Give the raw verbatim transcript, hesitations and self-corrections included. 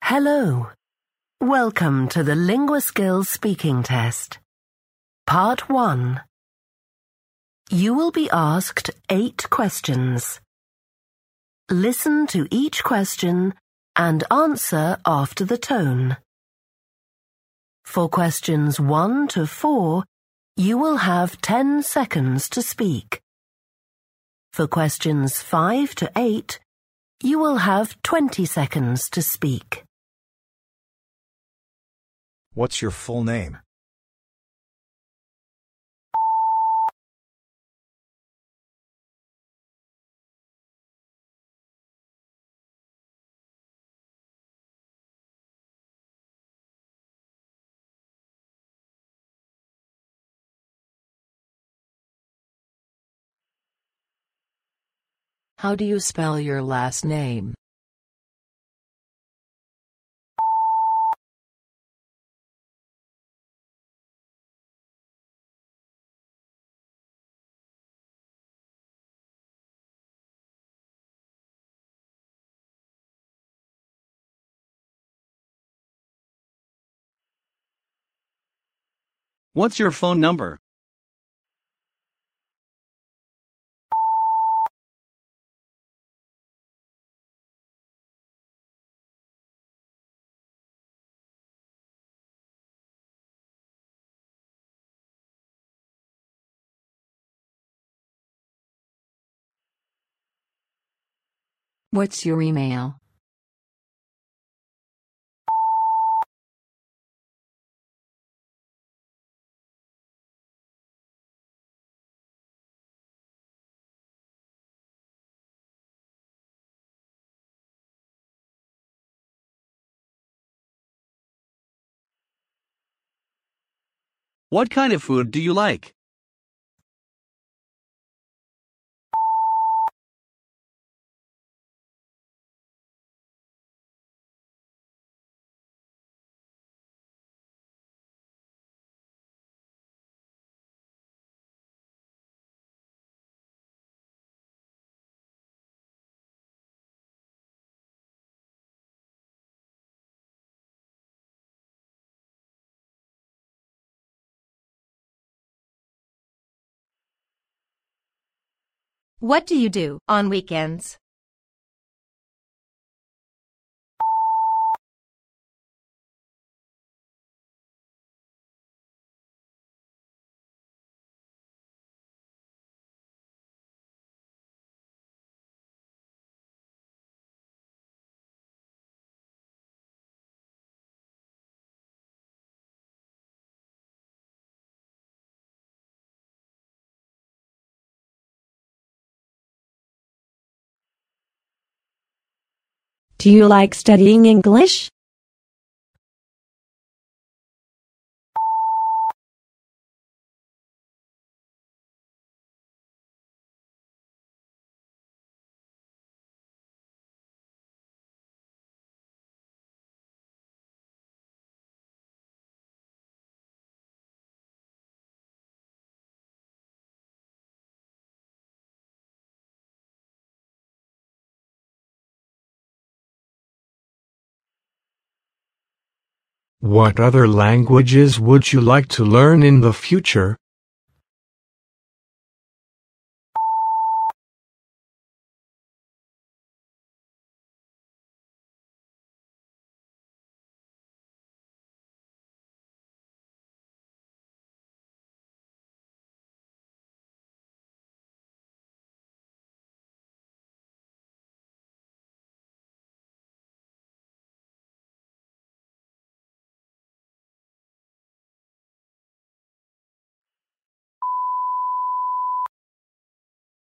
Hello. Welcome to the LinguaSkills speaking test. Part one. You will be asked eight questions. Listen to each question and answer after the tone. For questions one to four, you will have ten seconds to speak. For questions five to eight, you will have twenty seconds to speak. What's your full name? How do you spell your last name? What's your phone number? What's your email? What kind of food do you like? What do you do on weekends? Do you like studying English? What other languages would you like to learn in the future?